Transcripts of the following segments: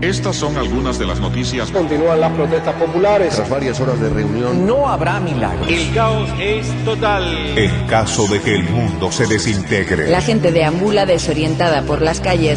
Estas son algunas de las noticias. Continúan las protestas populares. Tras varias horas de reunión, no habrá milagros. El caos es total. En caso de que el mundo se desintegre. La gente deambula desorientada por las calles.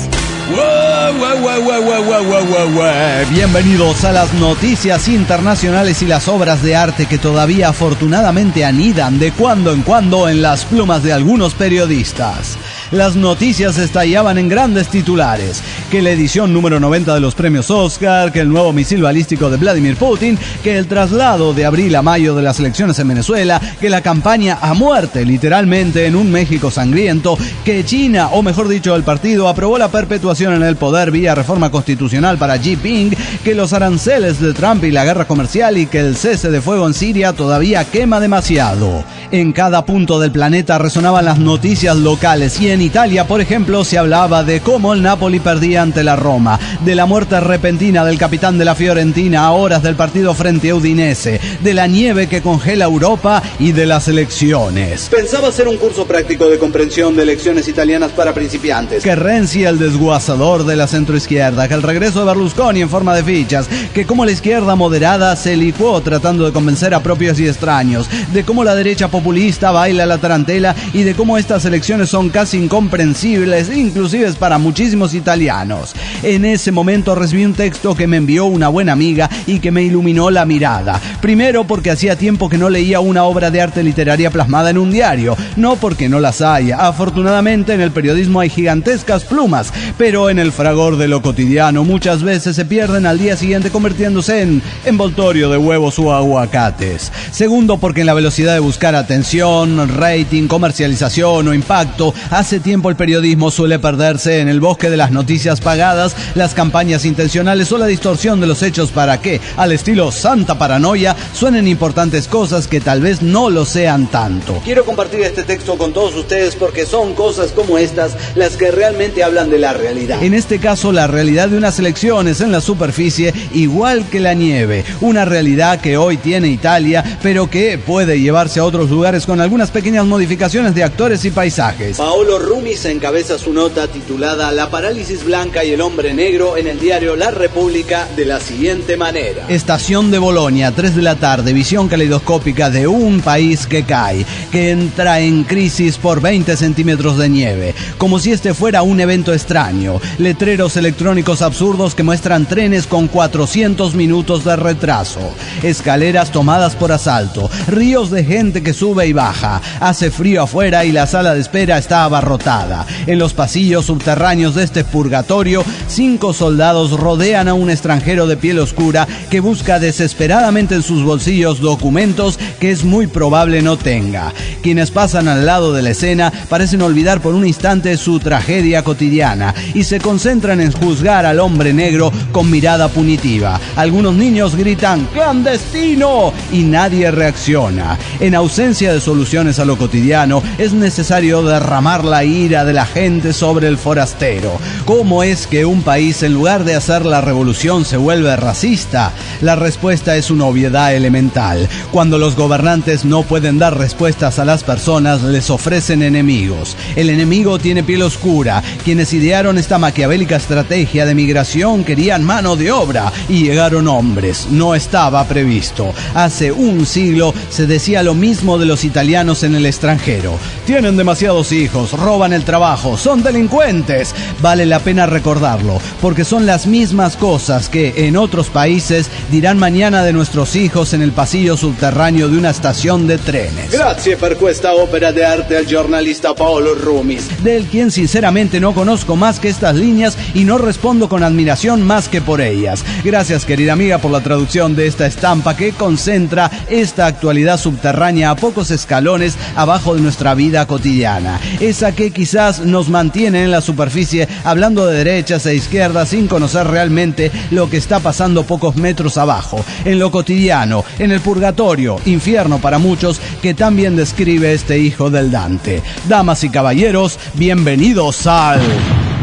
Bienvenidos a las noticias internacionales y las obras de arte que todavía afortunadamente anidan de cuando en cuando en las plumas de algunos periodistas. Las noticias estallaban en grandes titulares, que la edición número 90 de los premios Oscar, que el nuevo misil balístico de Vladimir Putin, que el traslado de abril a mayo de las elecciones en Venezuela, que la campaña a muerte literalmente en un México sangriento, que China, o mejor dicho el partido, aprobó la perpetuación en el poder vía reforma constitucional para Xi Jinping, que los aranceles de Trump y la guerra comercial y que el cese de fuego en Siria todavía quema demasiado. En cada punto del planeta resonaban las noticias locales y en Italia, por ejemplo, se hablaba de cómo el Napoli perdía ante la Roma, de la muerte repentina del capitán de la Fiorentina a horas del partido frente a Udinese, de la nieve que congela Europa y de las elecciones. Pensaba hacer un curso práctico de comprensión de elecciones italianas para principiantes. Que Renzi, el desguazador de la centroizquierda, que el regreso de Berlusconi en forma de fichas, que como la izquierda moderada se licuó tratando de convencer a propios y extraños, de cómo la derecha populista baila la tarantela y de cómo estas elecciones son casi incomprensibles, inclusive para muchísimos italianos. En ese momento recibí un texto que me envió una buena amiga y que me iluminó la mirada. Primero porque hacía tiempo que no leía una obra de arte literaria plasmada en un diario, no porque no las haya. Afortunadamente en el periodismo hay gigantescas plumas, pero en el fragor de lo cotidiano muchas veces se pierden al día siguiente convirtiéndose en envoltorio de huevos o aguacates. Segundo porque en la velocidad de buscar atención, rating, comercialización o impacto, hace tiempo el periodismo suele perderse en el bosque de las noticias pagadas, las campañas intencionales o la distorsión de los hechos para que, al estilo santa paranoia, suenen importantes cosas que tal vez no lo sean tanto. Quiero compartir este texto con todos ustedes porque son cosas como estas las que realmente hablan de la realidad. En este caso, la realidad de unas elecciones en la superficie, igual que la nieve, una realidad que hoy tiene Italia, pero que puede llevarse a otros lugares con algunas pequeñas modificaciones de actores y paisajes. Paolo Rumis encabeza su nota titulada La parálisis blanca y el hombre negro en el diario La República de la siguiente manera. Estación de Bolonia, 3 de la tarde, visión caleidoscópica de un país que cae, que entra en crisis por 20 centímetros de nieve, como si este fuera un evento extraño. Letreros electrónicos absurdos que muestran trenes con 400 minutos de retraso, escaleras tomadas por asalto, ríos de gente que sube y baja, hace frío afuera y la sala de espera está abarrotada. En los pasillos subterráneos de este purgatorio, 5 soldados rodean a un extranjero de piel oscura que busca desesperadamente en sus bolsillos documentos que es muy probable no tenga. Quienes pasan al lado de la escena parecen olvidar por un instante su tragedia cotidiana y se concentran en juzgar al hombre negro con mirada punitiva. Algunos niños gritan ¡clandestino! Y nadie reacciona. En ausencia de soluciones a lo cotidiano, es necesario derramar la ira de la gente sobre el forastero. ¿Cómo es que un país, en lugar de hacer la revolución, se vuelve racista? La respuesta es una obviedad elemental. Cuando los gobernantes no pueden dar respuestas a las personas, les ofrecen enemigos. El enemigo tiene piel oscura. Quienes idearon esta maquiavélica estrategia de migración querían mano de obra y llegaron hombres. No estaba previsto. Hace un siglo se decía lo mismo de los italianos en el extranjero. Tienen demasiados hijos, roban el trabajo, son delincuentes. Vale la pena recordarlo, porque son las mismas cosas que en otros países dirán mañana de nuestros hijos en el pasillo subterráneo de una estación de trenes. Grazie per questa opera de arte al giornalista Paolo Rumis, del quien sinceramente no conozco más que estas líneas y no respondo con admiración más que por ellas. Gracias, querida amiga, por la traducción de esta estampa que concentra esta actualidad subterránea a pocos escalones abajo de nuestra vida cotidiana, esa que quizás nos mantiene en la superficie hablando de derechas e izquierdas sin conocer realmente lo que está pasando pocos metros abajo, en lo cotidiano, en el purgatorio, infierno para muchos, que también describe este hijo del Dante. Damas y caballeros, bienvenidos al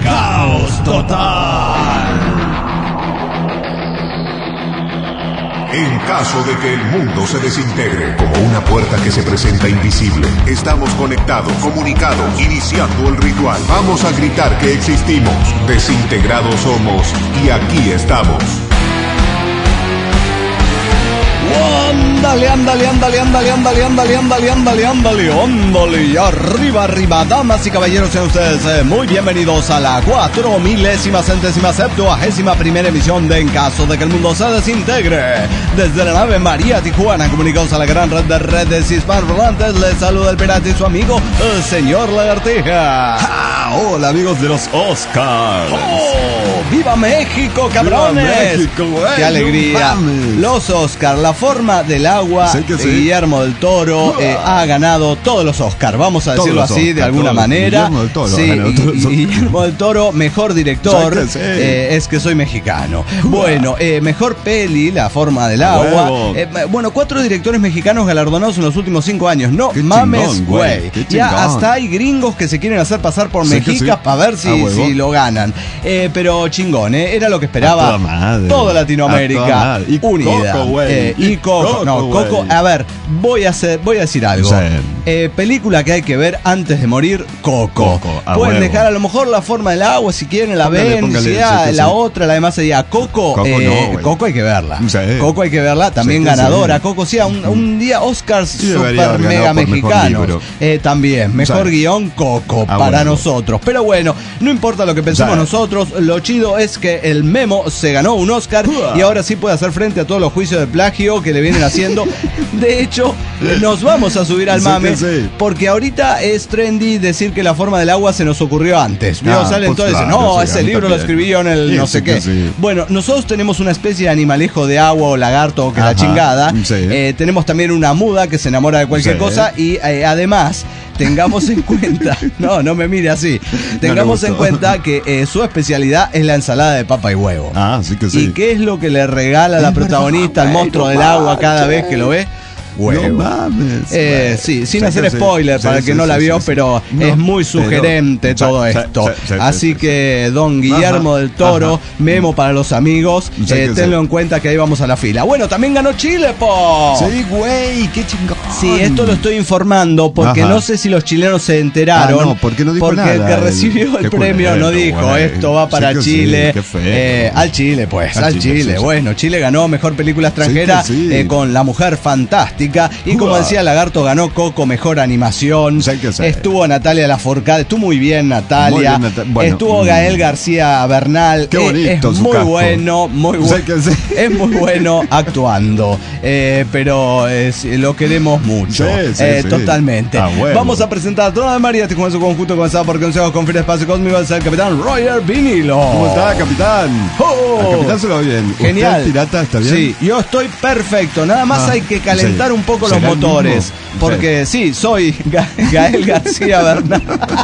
Caos Total. En caso de que el mundo se desintegre, como una puerta que se presenta invisible, estamos conectados, comunicados, iniciando el ritual. Vamos a gritar que existimos, desintegrados somos y aquí estamos. Ándale, y arriba, damas y caballeros, sean ustedes muy bienvenidos a la 4000ª emisión de En Caso de que el Mundo se Desintegre. Desde la nave María Tijuana, comunicados a la gran red de redes hispanohablantes, les saluda el pirata y su amigo, el señor Lagartija. Hola, amigos de los Oscars. ¡Viva México, cabrones! ¡Viva México, güey! ¡Qué alegría! Los Oscars, La Forma del Agua, sí que sí. Guillermo del Toro ha ganado todos los Oscars, vamos a decirlo así, Oscar, de alguna manera. Guillermo del Toro, sí, Guillermo del Toro, mejor director, es que soy mexicano. Bueno, mejor peli, La Forma del Agua. Bueno, 4 directores mexicanos galardonados en los últimos 5 años. No qué mames, chingón, güey. Ya hasta hay gringos que se quieren hacer pasar por mexicas para ver si lo ganan. Pero chingón, era lo que esperaba toda Latinoamérica unida. Coco, a ver, voy a decir algo. Película que hay que ver antes de morir, Coco. Pueden dejar a lo mejor La Forma del Agua si quieren, la ven, la otra, la demás sería Coco. Coco hay que verla. Coco hay que verla, también ganadora. Coco, sí, un día Oscars super mega mexicanos. También, mejor guión, Coco, para nosotros. Pero bueno, no importa lo que pensemos nosotros, lo chido es que el Memo se ganó un Oscar y ahora sí puede hacer frente a todos los juicios de plagio que le vienen haciendo. De hecho, nos vamos a subir al mame porque ahorita es trendy decir que La Forma del Agua se nos ocurrió antes. Salen todos y dicen, no, ese libro lo escribí yo en el no sé qué. Bueno, nosotros tenemos una especie de animalejo de agua o lagarto que la chingada. Tenemos también una muda que se enamora de cualquier cosa y además tengamos en cuenta, no me mire así, tengamos en cuenta que su especialidad es la ensalada de papa y huevo. Sí que sí. ¿Y qué es lo que le regala la protagonista al monstruo del agua cada vez que lo ve? Huevo. No mames. Sí, sin hacer spoiler para el que no la vio, pero es muy sugerente todo esto. Así que don Guillermo del Toro, Memo para los amigos, tenlo en cuenta que ahí vamos a la fila. Bueno, también ganó Chile, po. Sí, güey, qué chingón. Sí, esto lo estoy informando porque no sé si los chilenos se enteraron. porque no dijo porque nada. El que recibió el premio no dijo, esto va para Chile. Al Chile, pues, al Chile. Bueno, Chile ganó mejor película extranjera con La Mujer Fantástica. Y como decía Lagarto, ganó Coco mejor animación. Estuvo Natalia Lafourcade, estuvo muy bien Natalia. Estuvo Gael García Bernal. Qué bonito, es muy bueno, es muy bueno actuando. Pero lo queremos mucho. Totalmente. Vamos a presentar a toda María con su conjunto comenzado por Consejo con Fin Espacio Cósmico del capitán Roger Vinilo. ¿Cómo está, capitán? Al capitán se lo va bien. Genial. ¿Usted, pirata, está bien? Sí, yo estoy perfecto. Nada más hay que calentar un poco los motores. Porque soy Gael García Bernal.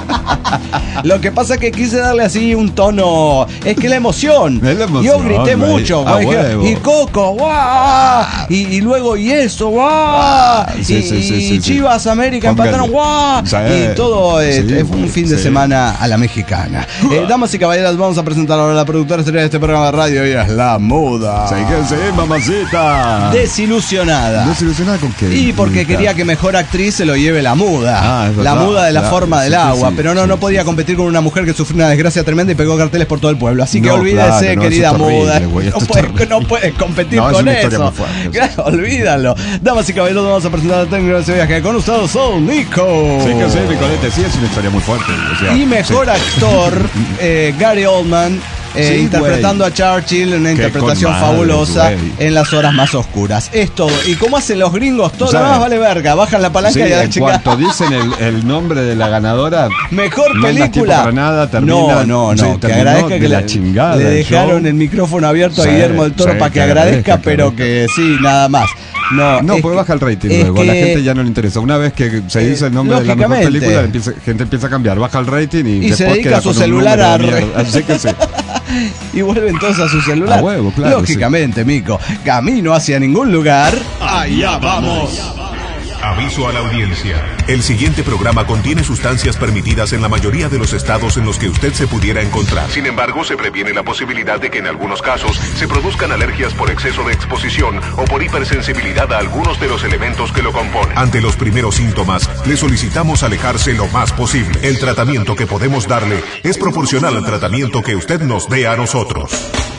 Lo que pasa es que quise darle así un tono. Es que la emoción. Yo grité mucho. Y Coco, ¡guau! Y luego, y eso, ¡guau! Y Chivas América empataron, ¡guau! Y todo fue un fin de semana a la mexicana. Damas y caballeros, vamos a presentar ahora a la productora estrella de este programa de radio. Ella es La Muda. Sí, mamacita. Desilusionada. ¿Desilusionada con qué? Y porque quería que mejor actriz se lo lleve la muda. La muda de La Forma del Agua. Pero no podía competir con una mujer que sufrió una desgracia tremenda y pegó carteles por todo el pueblo. Así que olvídese, querida muda. No puedes competir con eso. Claro, olvídalo. Damas y caballeros, vamos a presentar al técnico de ese viaje. Con ustedes, Soul Nico. Sí, que sí, Nicolete. Sí, es una historia muy fuerte. Y mejor actor, Gary Oldman. Interpretando a Churchill en una interpretación fabulosa en las horas más oscuras. Es todo. Y como hacen los gringos, todo lo más vale verga. Bajan la palanca y a la chica. En cuanto dicen el nombre de la ganadora, mejor película. Para nada, termina, no. Que agradezca que la chingada. Le dejaron el micrófono abierto a Guillermo del Toro para que agradezca, pero que sí, nada más. No, porque baja el rating luego. A la gente ya no le interesa. Una vez que se dice el nombre de la mejor película, gente empieza a cambiar. Baja el rating y se dedica a su celular a Así que sí. Y vuelven todos a su celular. A huevo, claro. Lógicamente, Mico. Camino hacia ningún lugar. Allá vamos. Aviso a la audiencia. El siguiente programa contiene sustancias permitidas en la mayoría de los estados en los que usted se pudiera encontrar. Sin embargo, se previene la posibilidad de que en algunos casos se produzcan alergias por exceso de exposición o por hipersensibilidad a algunos de los elementos que lo componen. Ante los primeros síntomas, le solicitamos alejarse lo más posible. El tratamiento que podemos darle es proporcional al tratamiento que usted nos dé a nosotros.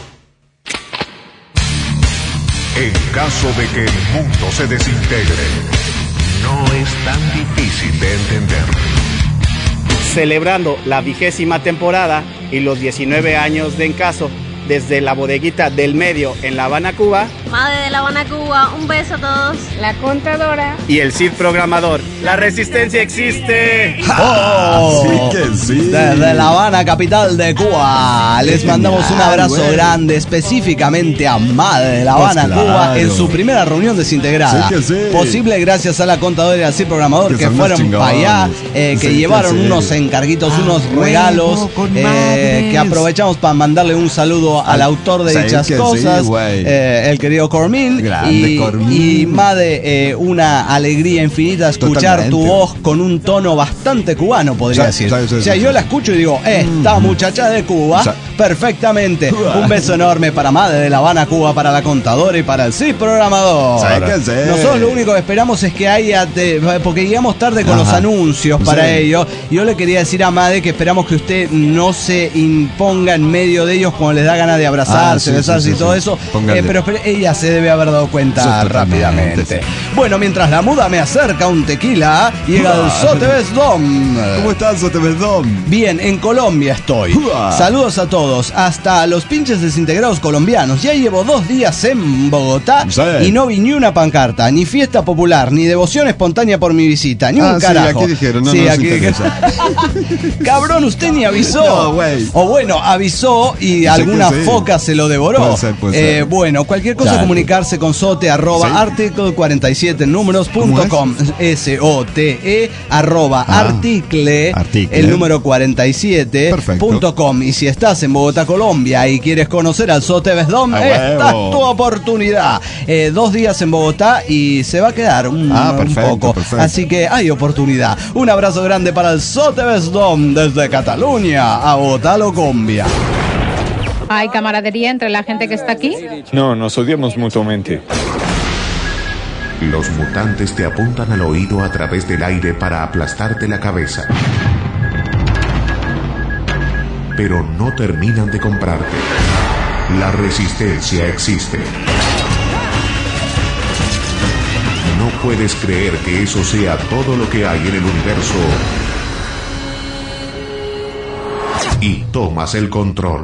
En caso de que el mundo se desintegre, no es tan difícil de entender. Celebrando la 20ª temporada y los 19 años de En Caso, desde la bodeguita del Medio en La Habana, Cuba. Madre de La Habana, Cuba, un beso a todos. La contadora. Y el Cid programador. La resistencia existe. ¡Oh! Sí que sí. Desde La Habana, capital de Cuba, les mandamos un abrazo grande, específicamente a Madre de La Habana, pues claro, Cuba, en su primera reunión desintegrada. Sí que sí. Posible gracias a la contadora y al Cid programador que fueron para allá, que sí, llevaron unos encarguitos, unos regalos, que aprovechamos para mandarle un saludo al autor de dichas cosas, el querido Cormín. Y Made, una alegría infinita escuchar tu voz con un tono bastante cubano, podría decir. O sea, yo la escucho y digo, esta muchacha de Cuba, perfectamente. Un beso enorme para Made de La Habana, Cuba, para la contadora y para el Cid programador. Nosotros lo único que esperamos es que haya, porque llegamos tarde con los anuncios para ello. Yo le quería decir a Made que esperamos que usted no se imponga en medio de ellos cuando les da ganas de abrazarse, besarse y todo eso, pero ella se debe haber dado cuenta rápidamente. Bueno, mientras la muda me acerca un tequila, llega el Sotebes Dom. ¿Cómo estás, Sotebes Dom? Bien, en Colombia estoy. Saludos a todos, hasta los pinches desintegrados colombianos. Ya llevo 2 días en Bogotá y no vi ni una pancarta, ni fiesta popular, ni devoción espontánea por mi visita, ni un carajo. Sí, aquí dijeron, Cabrón, usted ni avisó. No, o bueno, avisó y alguna foca se lo devoró. Puede ser. Bueno, cualquier cosa, comunicarse con sote @ article47números.com, SOTE article el número 47.com. Y si estás en Bogotá, Colombia, y quieres conocer al Sotebes Dom, esta es tu oportunidad. 2 días en Bogotá y se va a quedar un poco. Así que hay oportunidad. Un abrazo grande para el Sotebes Dom desde Cataluña a Bogotá, Colombia. ¿Hay camaradería entre la gente que está aquí? No, nos odiamos mutuamente. Los mutantes te apuntan al oído a través del aire para aplastarte la cabeza. Pero no terminan de comprarte. La resistencia existe. No puedes creer que eso sea todo lo que hay en el universo. Y tomas el control.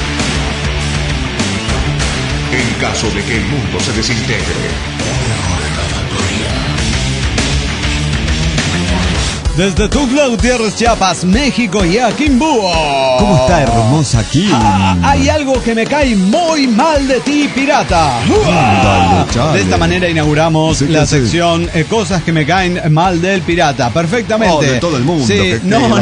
En caso de que el mundo se desintegre. Desde Tuxtla Gutiérrez, Chiapas, México y Aquimbuo. ¿Cómo está hermosa aquí? Hay algo que me cae muy mal de ti, pirata. De esta manera inauguramos la sección Cosas que me caen mal del pirata. Perfectamente. De todo el mundo. Sí, no.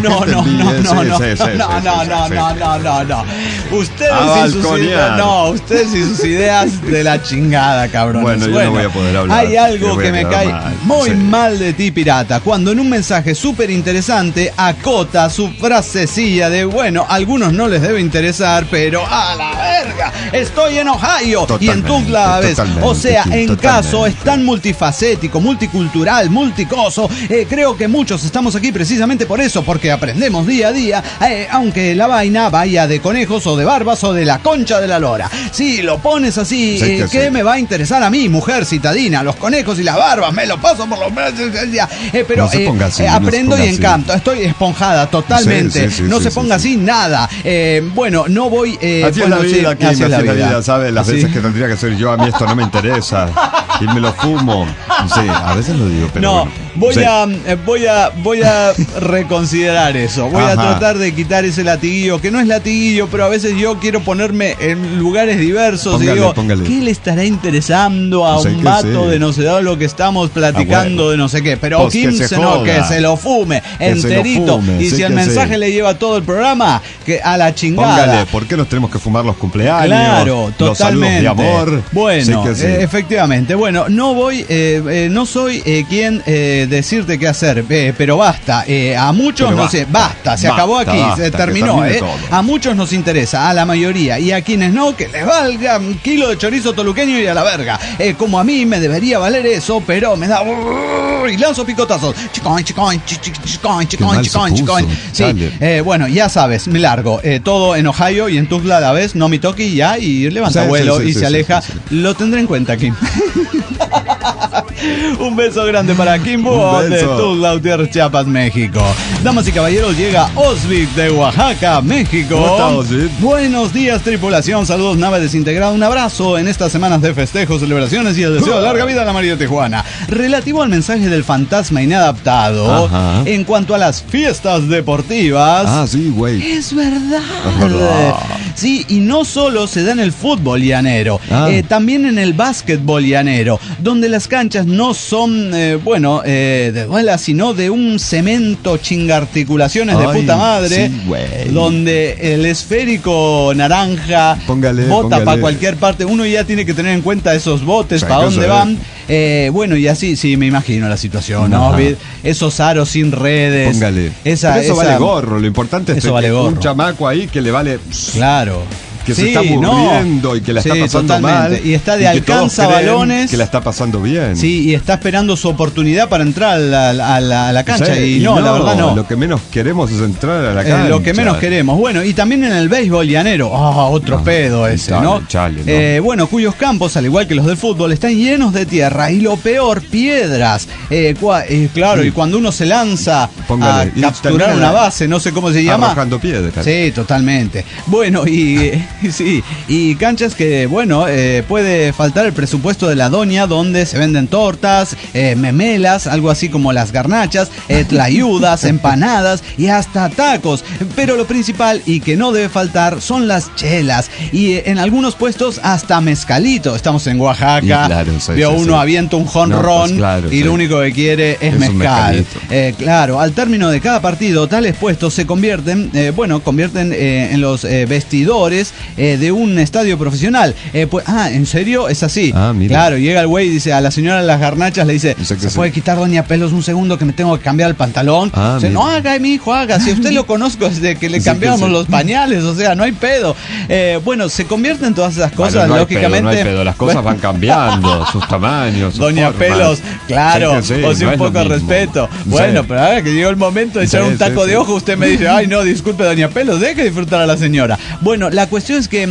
Ustedes y sus ideas de la chingada, cabrones. Bueno, yo no voy a poder hablar. Hay algo que me cae muy mal de ti, pirata. Cuando en un mensaje súper interesante acota su frasecilla de, bueno, a algunos no les debe interesar, pero a la verga, estoy en Ohio y en Tuxtla a veces. O sea, en caso es tan multifacético, multicultural, multicoso. Creo que muchos estamos aquí precisamente por eso, porque aprendemos día a día, aunque la vaina vaya de conejos o de barbas o de la concha de la lora. Si lo pones así, ¿qué me va a interesar a mí, mujer citadina? Los conejos y las barbas, me lo paso por los brazos. Pero no se ponga así, aprendo y encanto, estoy esponjada totalmente. No se ponga así nada. Bueno, no voy. Así es la vida, Kim, así es la vida, ¿sabes? Las veces que tendría que ser yo, a mí esto no me interesa. Y me lo fumo. Sí, a veces lo digo, pero. No, bueno. voy a reconsiderar eso. Voy a tratar de quitar ese latiguillo, que no es latiguillo, pero a veces yo quiero ponerme en lugares diversos. Y digo, ¿qué le estará interesando a un vato de no sé lo que estamos platicando de no sé qué? Pero Kim que se lo fume enterito. Y si el mensaje le lleva todo el programa, que a la chingada. Póngale, ¿por qué nos tenemos que fumar los cumpleaños? Claro, totalmente. Los saludos de amor. Bueno, efectivamente. Bueno, no soy quien decirte qué hacer, pero basta. A muchos no sé, basta, se acabó aquí, se terminó. A muchos nos interesa, a la mayoría, y a quienes no, que les valga un kilo de chorizo toluqueño y a la verga. Como a mí me debería valer eso, pero me da y lanzo picotazos. Chicoin. Sí, bueno, ya sabes, me largo. Todo en Ohio y en Tuxtla a la vez, no me toque ya, y levanta vuelo y se aleja. Lo tendré en cuenta, Kim. Un beso grande para Kimbo de Tuxtla Gutiérrez, Chiapas, México. Damas y caballeros, llega Osvic de Oaxaca, México. ¿Cómo está, Osvic? Buenos días, tripulación. Saludos, nave desintegrada. Un abrazo en estas semanas de festejos, celebraciones y el deseo de larga vida a la María de Tijuana. Relativo al mensaje del fantasma inadaptado, en cuanto a las fiestas deportivas. Sí, güey. Es verdad. Sí, y no solo se da en el fútbol llanero, también en el básquetbol llanero, donde las canchas no son, de duela, sino de un cemento chingarticulaciones de puta madre, donde el esférico naranja bota para cualquier parte. Uno ya tiene que tener en cuenta esos botes, para dónde van. Y así, sí, me imagino la situación, ¿no? Esos aros sin redes. Póngale. Eso vale gorro, lo importante es vale un chamaco ahí que le vale... Claro. Que se está muriendo y que la está pasando mal. Y está de alcanza balones. Que la está pasando bien. Sí, y está esperando su oportunidad para entrar a la cancha. Y no, la verdad no. Lo que menos queremos es entrar a la cancha. Lo que menos queremos. Bueno, y también en el béisbol llanero. Otro pedo ese, ¿no? Cuyos campos, al igual que los del fútbol, están llenos de tierra. Y lo peor, piedras. Claro, y cuando uno se lanza a capturar una base, no sé cómo se llama. Arrojando piedras. Sí, totalmente. Bueno, y canchas que, puede faltar el presupuesto de la doña, donde se venden tortas, memelas, algo así como las garnachas, tlayudas, empanadas y hasta tacos. Pero lo principal y que no debe faltar son las chelas. Y en algunos puestos hasta mezcalito. Estamos en Oaxaca. Uno avienta un jonrón y lo único que quiere es mezcal. Al término de cada partido, tales puestos se convierten en los vestidores de un estadio profesional. ¿En serio? Es así. Claro, llega el güey y dice a la señora de las garnachas, le dice, ¿se puede quitar, doña Pelos, un segundo que me tengo que cambiar el pantalón? Dice, no haga, mi hijo, haga. Si usted lo conozco desde que le cambiamos los pañales, o sea, no hay pedo. Se convierten en todas esas cosas, lógicamente. No hay pedo, las cosas van cambiando, sus tamaños, sus doña formas. Pelos, claro, o sea, un poco de respeto. Bueno, pero ahora que llegó el momento de echar un taco de ojo, usted me dice, ay, no, disculpe, doña Pelos, deje disfrutar a la señora. Bueno, la cuestión es que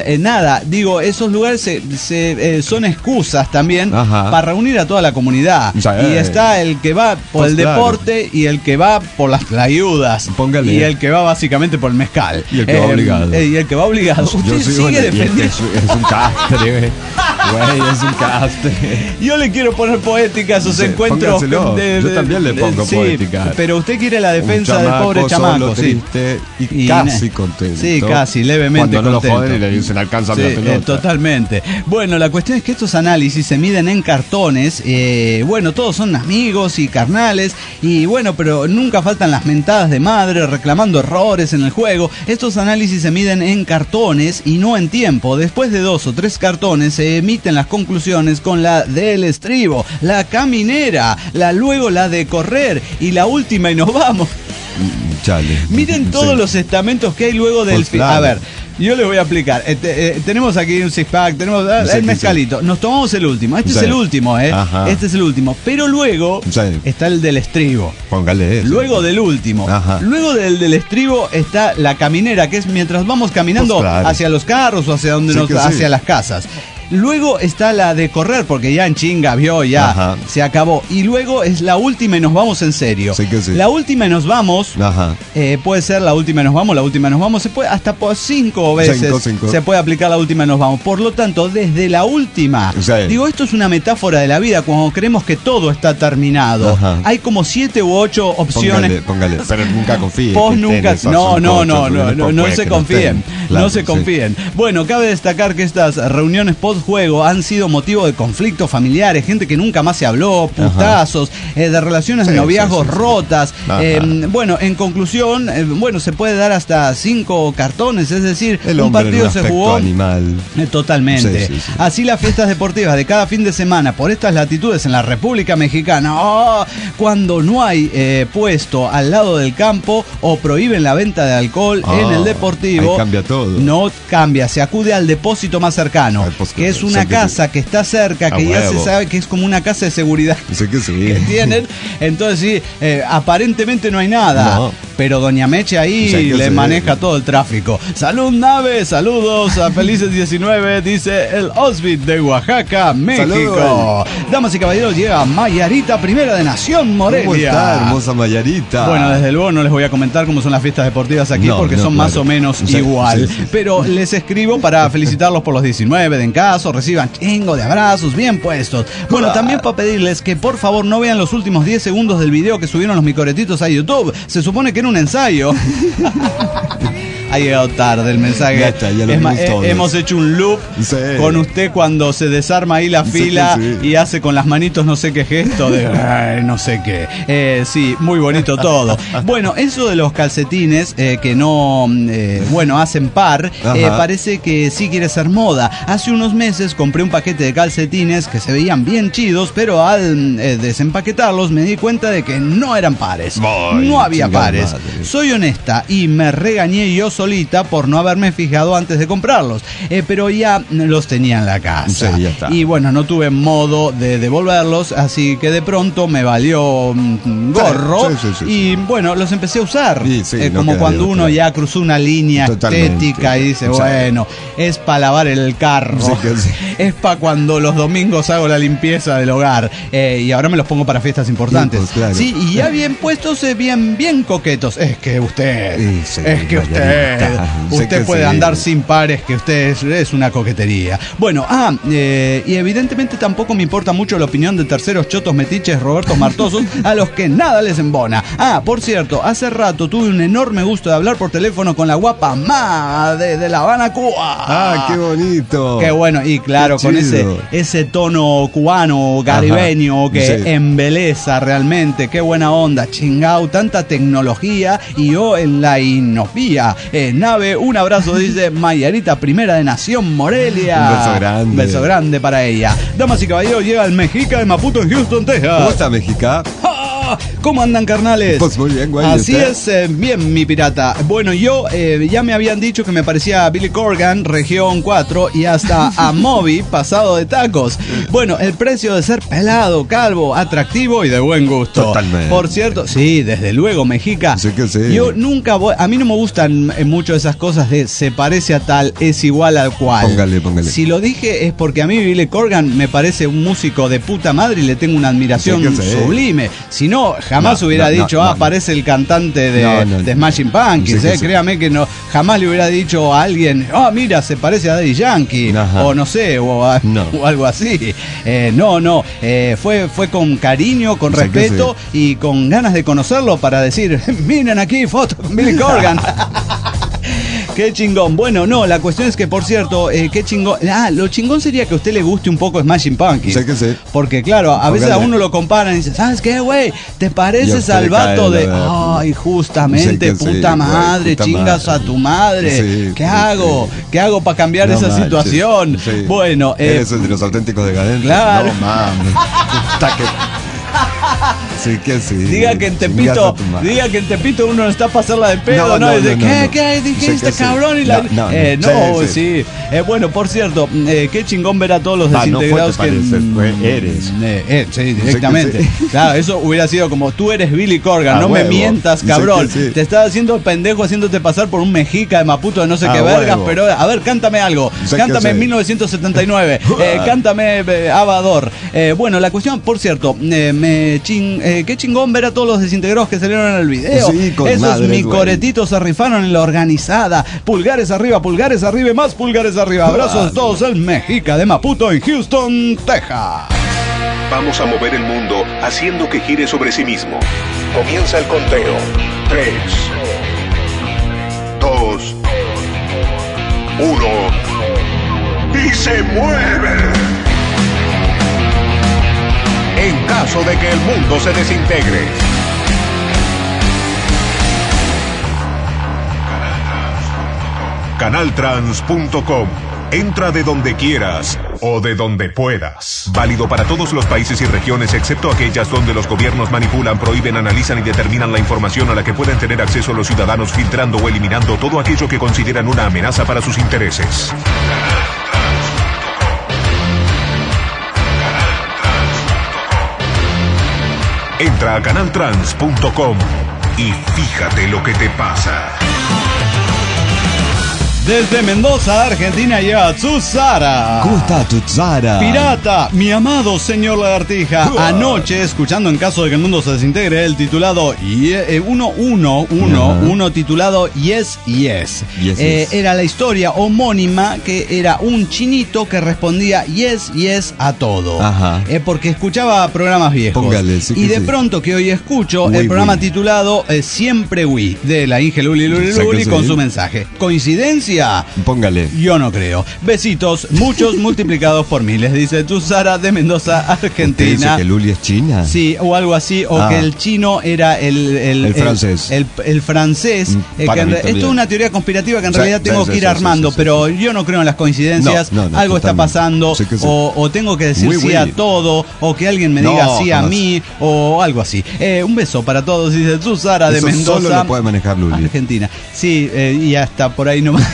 esos lugares son excusas también para reunir a toda la comunidad. Y está el que va por el deporte y el que va por las tlayudas. Póngale. Y el que va básicamente por el mezcal. Y el que va obligado. Y el que va obligado. Usted sigue defendiendo. Es un castre, güey, es un castre. Yo le quiero poner poética a esos encuentros. Yo también le pongo poética. Pero usted quiere la defensa del pobre chamaco. Triste y casi contento. Sí, casi, levemente contento. Lo joden y le dicen alcanza la pelota. Totalmente. Bueno, la cuestión es que estos análisis se miden en cartones. Todos son amigos y carnales. Pero nunca faltan las mentadas de madre reclamando errores en el juego. Estos análisis se miden en cartones y no en tiempo. Después de 2 o 3 cartones se emiten las conclusiones con la del estribo, la caminera, luego la de correr y la última y nos vamos. Chale. Miren todos los estamentos que hay luego del A ver, yo les voy a aplicar. Tenemos aquí un six-pack, tenemos el mezcalito. Nos tomamos el último. Este es el último, Este es el último. Pero luego está el del estribo. Póngale eso. Luego del último. Luego del estribo está la caminera, que es mientras vamos caminando hacia los carros o hacia hacia las casas. Luego está la de correr, porque ya en chinga se acabó. Y luego es la última y nos vamos en serio. La última y nos vamos, puede ser la última y nos vamos, se puede hasta por 5 veces se puede aplicar la última y nos vamos. Por lo tanto, desde la última, esto es una metáfora de la vida, cuando creemos que todo está terminado. Hay como 7 u 8 opciones. Póngale, pero nunca confíen. No se confíen. Bueno, cabe destacar que estas reuniones post juego han sido motivo de conflictos familiares, gente que nunca más se habló, putazos, de relaciones de noviazgos rotas. Bueno, en conclusión, se puede dar hasta 5 cartones, es decir, un partido se jugó animal. Totalmente. Sí. Así las fiestas deportivas de cada fin de semana por estas latitudes en la República Mexicana, cuando no hay puesto al lado del campo o prohíben la venta de alcohol en el deportivo, ahí cambia todo. No cambia, se acude al depósito más cercano, que es una casa que está cerca, que ya se sabe que es como una casa de seguridad que tienen. Entonces sí, aparentemente no hay nada, pero Doña Meche ahí le maneja todo el tráfico. Salud, Nave, saludos a Felices 19, dice el Osbit de Oaxaca, México. Salud. Damas y caballeros, llega Mayarita, primera de Nación, Morelia. ¿Cómo está, hermosa Mayarita? Bueno, desde luego no les voy a comentar cómo son las fiestas deportivas aquí, porque son más o menos igual. Sí. Pero les escribo para felicitarlos por los 19 de Encaso, reciban chingo de abrazos bien puestos. Bueno, también para pedirles que por favor no vean los últimos 10 segundos del video que subieron los micoretitos a YouTube. Se supone que era un ensayo. Ha llegado tarde el mensaje. Ya está, ya lo hemos hecho un loop con usted cuando se desarma ahí la fila y hace con las manitos no sé qué gesto de no sé qué. Sí, muy bonito todo. Bueno, eso de los calcetines que no, hacen par, parece que sí quiere ser moda. Hace unos meses compré un paquete de calcetines que se veían bien chidos, pero al desempaquetarlos me di cuenta de que no eran pares. No había pares. Madre. Soy honesta y me regañé yo solita por no haberme fijado antes de comprarlos, pero ya los tenía en la casa. Sí, ya está. Y bueno, no tuve modo de devolverlos, así que de pronto me valió gorro y bueno, los empecé a usar. Como cuando uno ya cruzó una línea estética y dice, bueno, es para lavar el carro, es para cuando los domingos hago la limpieza del hogar, y ahora me los pongo para fiestas importantes. Sí, y ya bien puestos, bien coquetos. Es que usted, usted puede andar sin pares, que usted es una coquetería. Bueno, y evidentemente tampoco me importa mucho la opinión de terceros chotos metiches Robertos Martosos a los que nada les embona. Por cierto, hace rato tuve un enorme gusto de hablar por teléfono con la guapa Ma de La Habana, Cuba. Qué bonito. Qué bueno, y claro, con ese tono cubano, caribeño, que embeleza realmente. Qué buena onda, chingao, tanta tecnología y yo en la inopía. Nave, un abrazo, dice Mayarita, primera de Nación, Morelia. Un beso grande. Un beso grande para ella. Damas y caballeros, llega el Mexica de Maputo en Houston, Texas. ¿Cómo está, Mexica? ¿Cómo andan, carnales? Pues muy bien, güey. Así es, bien, mi pirata. Bueno, yo ya me habían dicho que me parecía a Billy Corgan, región 4, y hasta a Moby, pasado de tacos. Bueno, el precio de ser pelado, calvo, atractivo y de buen gusto. Totalmente. Por cierto, sí, desde luego, Mexica. Sí que sí. Yo nunca voy, a mí no me gustan mucho esas cosas de se parece a tal, es igual al cual. Póngale. Si lo dije es porque a mí Billy Corgan me parece un músico de puta madre y le tengo una admiración sublime. Si no, jamás hubiera dicho, parece el cantante de Smashing Pumpkins. Créame que no, jamás le hubiera dicho a alguien, mira, se parece a Daddy Yankee, o no sé, o algo así. Fue con cariño, con respeto y con ganas de conocerlo para decir, miren aquí, foto con Billy Corgan. Qué chingón. Bueno, no, la cuestión es que, por cierto, qué chingón. Lo chingón sería que a usted le guste un poco Smashing Pumpkins. Sí que sí. Porque, claro, a veces a uno lo comparan y dice, ¿sabes qué, güey? Te pareces al vato de... Ay, justamente, puta madre, chingas a tu madre. ¿Qué hago? ¿Qué hago para cambiar esa situación? Bueno, eres el de los auténticos decadentes. Claro. No, mames. Sí que sí. Diga que en Tepito uno no está para hacerla de pedo, ¿no? ¿Qué dijiste, cabrón? Y sí. Bueno, por cierto, qué chingón ver a todos los desintegrados que eres. Sí, directamente. Claro, eso hubiera sido como, tú eres Billy Corgan, no me mientas, cabrón. Te estás haciendo pendejo haciéndole pasar por un mexica de Maputo de no sé qué vergas, pero a ver, cántame algo. Cántame 1979. Cántame Abador. Bueno, la cuestión, por cierto, qué chingón ver a todos los desintegrados que salieron en el video. Esos micoretitos se rifaron en la organizada. Pulgares arriba y más pulgares arriba. Abrazos a todos, el Mexica de Maputo en Houston, Texas. Vamos a mover el mundo haciendo que gire sobre sí mismo. Comienza el conteo. 3, 2, 1. y se mueve. En caso de que el mundo se desintegre. Canaltrans.com. Entra de donde quieras o de donde puedas. Válido para todos los países y regiones excepto aquellas donde los gobiernos manipulan, prohíben, analizan y determinan la información a la que pueden tener acceso los ciudadanos, filtrando o eliminando todo aquello que consideran una amenaza para sus intereses. Entra a canaltrans.com y fíjate lo que te pasa. Desde Mendoza, Argentina, llega Tzuzara. ¿Cómo está Tzuzara? Pirata, mi amado señor Lagartija. Anoche, escuchando En caso de que el mundo se desintegre, el titulado uno titulado Yes, Yes. Era la historia homónima que era un chinito que respondía Yes, Yes a todo. Porque escuchaba programas viejos. Póngale, sí, y de pronto que hoy escucho el programa titulado Siempre Wii, de la Inge Luli Luli con su mensaje. ¿Coincidencia? Póngale. Yo no creo. Besitos, muchos multiplicados por miles, dice Tzuzara de Mendoza, Argentina. ¿Usted dice que Luli es china? Sí, o algo así, o que el chino era el francés. El francés. Esto es una teoría conspirativa que en realidad tengo que ir armando, pero yo no creo en las coincidencias. Algo está pasando, o tengo que decir sí a todo, o que alguien me diga sí a mí, o algo así. Un beso para todos, dice Tzuzara de Mendoza. Solo lo puede manejar Luli. Argentina. Sí, y hasta por ahí nomás.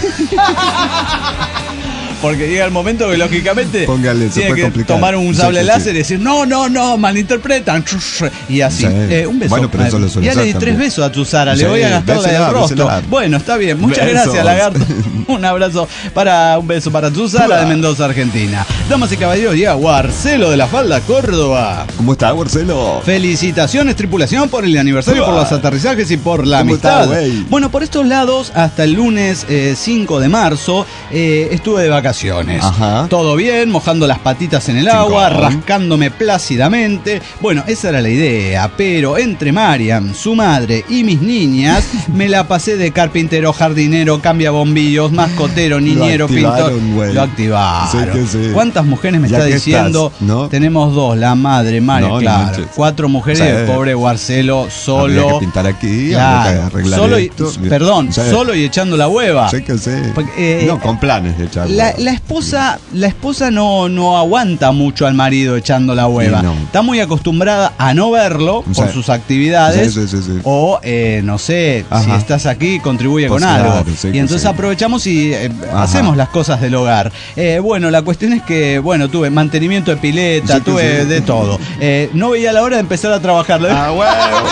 Porque llega el momento que lógicamente tiene que tomar un sable láser y decir no, malinterpretan y así. Un beso. Bueno, pero eso lo suele ya le di 3 besos a Tzuzara, le voy a gastar la del rostro. Bueno, está bien, muchas gracias, Lagarto. Un beso para Tzuzara de Mendoza, Argentina. Damas y caballeros, llega Guarcelo de la Falda, Córdoba. ¿Cómo está, Guarcelo? Felicitaciones, tripulación, por el aniversario, por los aterrizajes y por la amistad. Bueno, por estos lados, hasta el lunes 5 de marzo, estuve de vacaciones. Todo bien, mojando las patitas en el agua, rascándome plácidamente. Bueno, esa era la idea, pero entre Mariam, su madre y mis niñas, me la pasé de carpintero, jardinero, cambia bombillos, mascotero, niñero, pintor. Lo activaron. ¿Cuántas mujeres me está diciendo? Tenemos 2, la madre, Mariam, claro. 4 mujeres y el pobre Guarcelo solo. Habría que pintar aquí, solo solo y echando la hueva. No, con planes de echarla. La esposa no aguanta mucho al marido echando la hueva. Está muy acostumbrada a no verlo por sus actividades. O no sé, si estás aquí contribuye con algo. Y entonces aprovechamos y hacemos las cosas del hogar. Bueno, la cuestión es que tuve mantenimiento de pileta, tuve de todo. No veía la hora de empezar a trabajar. Cabrón.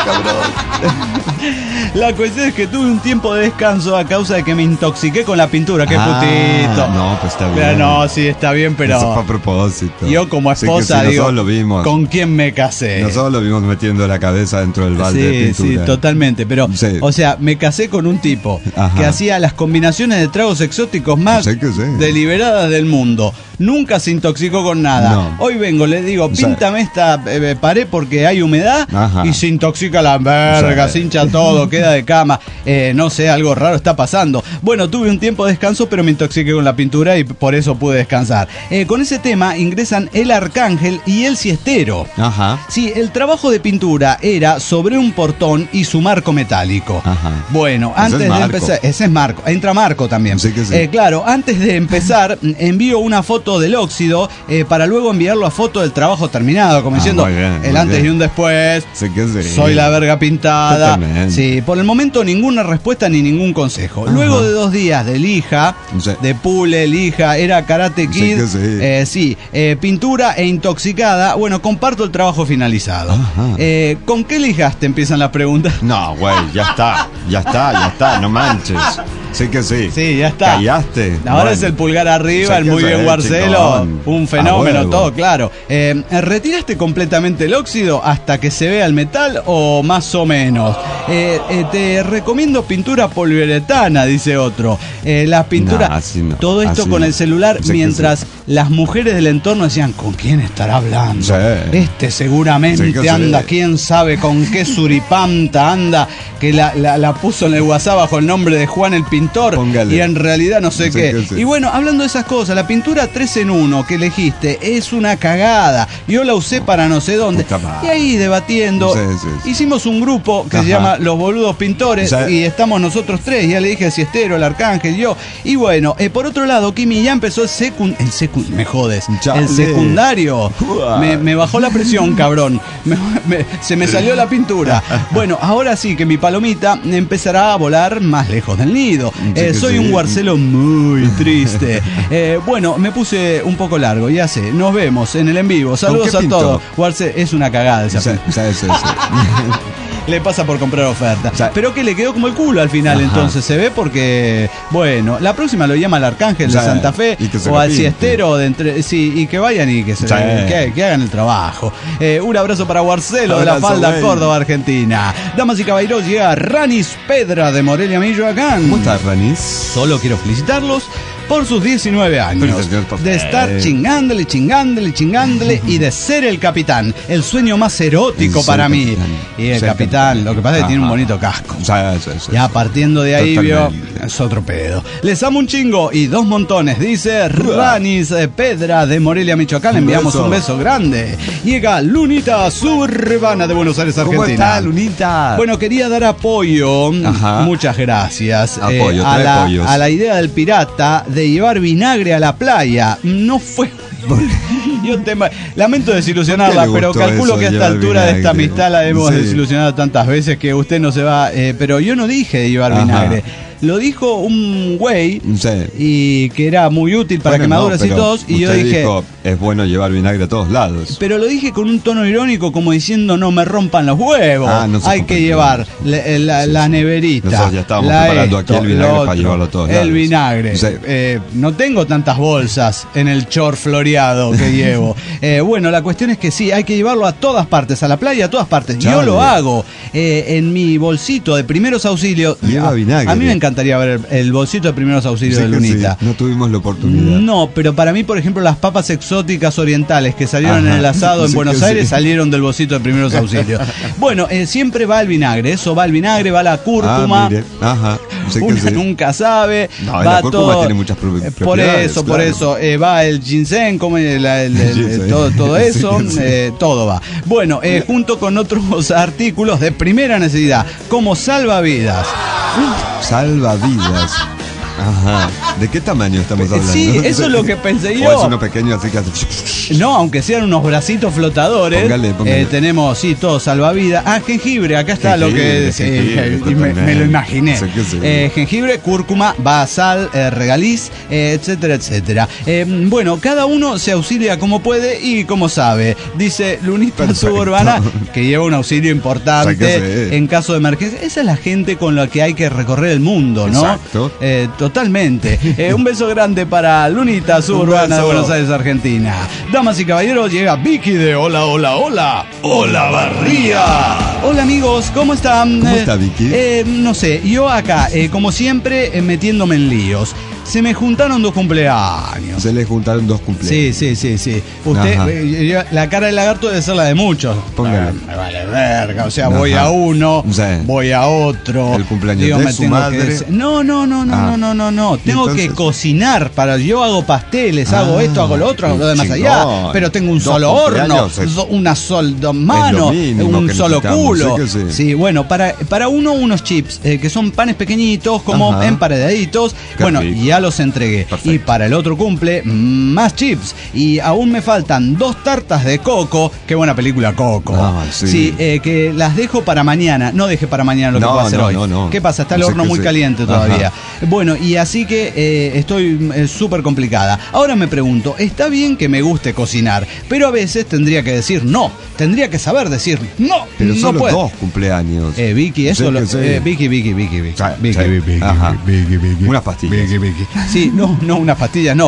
La cuestión es que tuve un tiempo de descanso a causa de que me intoxiqué con la pintura. Qué putito. No, pues está bien. Pero no, sí, está bien, pero eso fue a propósito. Yo como esposa digo, lo vimos. ¿Con quién me casé? Nosotros lo vimos metiendo la cabeza dentro del balde de pintura. Sí, totalmente. Pero, o sea, me casé con un tipo que hacía las combinaciones de tragos exóticos más deliberadas del mundo. Nunca se intoxicó con nada. Hoy vengo, le digo, píntame esta pared porque hay humedad y se intoxica la verga, se hincha todo, queda de cama. No sé, algo raro está pasando. Bueno, tuve un tiempo de descanso, pero me intoxiqué con la pintura y por eso pude descansar. Con ese tema ingresan El Arcángel y El Siestero. Sí, el trabajo de pintura era sobre un portón y su marco metálico. Bueno, antes de empezar, ese es Marco, entra Marco también. Claro, antes de empezar, envío una foto del óxido para luego enviarlo a foto del trabajo terminado, como diciendo el antes y un después. Soy la verga pintada. Sí, por el momento ninguna respuesta ni ningún consejo. Luego de 2 días de lija, de pule, lija, era Karate Kid, pintura e intoxicada. Bueno, comparto el trabajo finalizado. ¿Con qué lijaste? Empiezan las preguntas. No, güey, ya está, no manches. Sí, ya está. Callaste. Ahora es el pulgar arriba, el muy bien Guarcelo, un fenómeno, todo claro. ¿Retiraste completamente el óxido hasta que se vea el metal o más o menos? Te recomiendo pintura poliuretana, dice otro. Las pinturas, todo esto con el celular mientras las mujeres del entorno decían, ¿con quién estará hablando? Sí. Este seguramente anda, quién sabe con qué suripanta anda, que la puso en el WhatsApp bajo el nombre de Juan el Pintor. Póngale. Y en realidad no sé qué. Y bueno, hablando de esas cosas, la pintura 3 en 1 que elegiste es una cagada. Yo la usé para no sé dónde. Y ahí debatiendo, hicimos un grupo que se llama Los Boludos Pintores y estamos nosotros 3. Ya le dije al Siestero, el Arcángel, yo. Y bueno, por otro lado, Kimi ya empezó el secundario. Me bajó la presión, cabrón. Se me salió la pintura. Bueno, ahora sí que mi palomita empezará a volar más lejos del nido. Soy un guarcelo muy triste. Bueno, me puse un poco largo, ya sé. Nos vemos en el en vivo. Saludos a todos. Guarcelo, es una cagada esa pintura. Le pasa por comprar oferta. Pero que le quedó como el culo al final. Entonces se ve porque, bueno, la próxima lo llama al Arcángel de Santa Fe o al Siestero y que vayan y que hagan el trabajo. Un abrazo para Guarcelo de la Falda, Córdoba, Argentina. Damas y caballeros, llega Ranis Pedra de Morelia, Michoacán. ¿Cómo estás, Ranis? Solo quiero felicitarlos por sus 19 años, de estar chingándole y de ser el capitán, el sueño más erótico para mí. Y el capitán, lo que pasa es que tiene un bonito casco. Ya partiendo de ahí, vio, es otro pedo. Les amo un chingo y 2 montones, dice Ranis Pedra de Morelia, Michoacán. Le enviamos un beso grande. Llega Lunita Suburbana de Buenos Aires, Argentina. ¿Cómo está, Lunita? Bueno, quería dar apoyo, muchas gracias, apoyo, a la idea del pirata de llevar vinagre a la playa. No fue... Lamento desilusionarla, pero calculo que a esta altura de esta amistad la hemos desilusionado tantas veces que usted no se va... pero yo no dije de llevar vinagre. Lo dijo un güey y que era muy útil para quemaduras y todos. Y yo dije, dijo, es bueno llevar vinagre a todos lados. Pero lo dije con un tono irónico, como diciendo, no me rompan los huevos. Hay que llevar la neverita. Nosotros ya estábamos preparando aquí el vinagre para llevarlo a todos lados. El vinagre. No tengo tantas bolsas en el short floreado que llevo. Bueno, la cuestión es que sí, hay que llevarlo a todas partes, a la playa, a todas partes. Yo lo hago en mi bolsito de primeros auxilios. Lleva vinagre. A mí me encantaría ver el bolsito de primeros auxilios de Lunita. No tuvimos la oportunidad. No, pero para mí, por ejemplo, las papas exóticas orientales que salieron en el asado en Buenos Aires salieron del bolsito de primeros auxilios. Bueno, siempre va el vinagre. Eso va el vinagre, va la cúrcuma. Uno nunca sabe. No, va la cúrcuma todo, tiene muchas propiedades. Por eso. Va el ginseng, como todo eso. Todo va. Bueno, junto con otros artículos de primera necesidad, como salvavidas. Salvavidas. Ajá. ¿De qué tamaño estamos hablando? Sí, eso es lo que pensé yo. O es uno pequeño así que hace... No, aunque sean unos bracitos flotadores. Póngale. Tenemos, todo salvavidas. Jengibre, acá está lo que... me lo imaginé. Jengibre, cúrcuma, sal, regaliz, etcétera, etcétera. Bueno, cada uno se auxilia como puede y como sabe. Dice Lunita Suburbana, que lleva un auxilio importante en caso de emergencia. Esa es la gente con la que hay que recorrer el mundo, ¿no? Exacto. Totalmente. Un beso grande para Lunita Suburbana de Buenos Aires, Argentina. Damas y caballeros, llega Vicky de Hola Barría. Hola amigos, ¿cómo están? ¿Cómo está Vicky? No sé, yo acá, como siempre, metiéndome en líos. Se me juntaron 2 cumpleaños. Se le juntaron 2 cumpleaños. Sí. Usted, la cara del lagarto debe ser la de muchos. Póngale. Me vale verga, o sea, voy a uno, voy a otro. El cumpleaños de su madre. No. Tengo que cocinar yo hago pasteles, hago esto, hago lo otro, hago lo demás allá. Pero tengo un solo horno, una sola mano, un solo culo. Sí, bueno, para unos chips, que son panes pequeñitos, como emparedaditos. Bueno, ya los entregué. Perfecto. Y para el otro cumple, más chips. Y aún me faltan 2 tartas de Coco. Qué buena película, Coco. Que las dejo para mañana. No deje para mañana lo que puedo hacer hoy. No. ¿Qué pasa? Está el horno muy caliente todavía. Bueno, y así que estoy súper complicada. Ahora me pregunto, está bien que me guste cocinar, pero a veces tendría que decir no. Tendría que saber decir no. Pero no son los puedo. 2 cumpleaños. Vicky, eso lo... Vicky. Unas pastillas. Sí, no, unas pastillas no.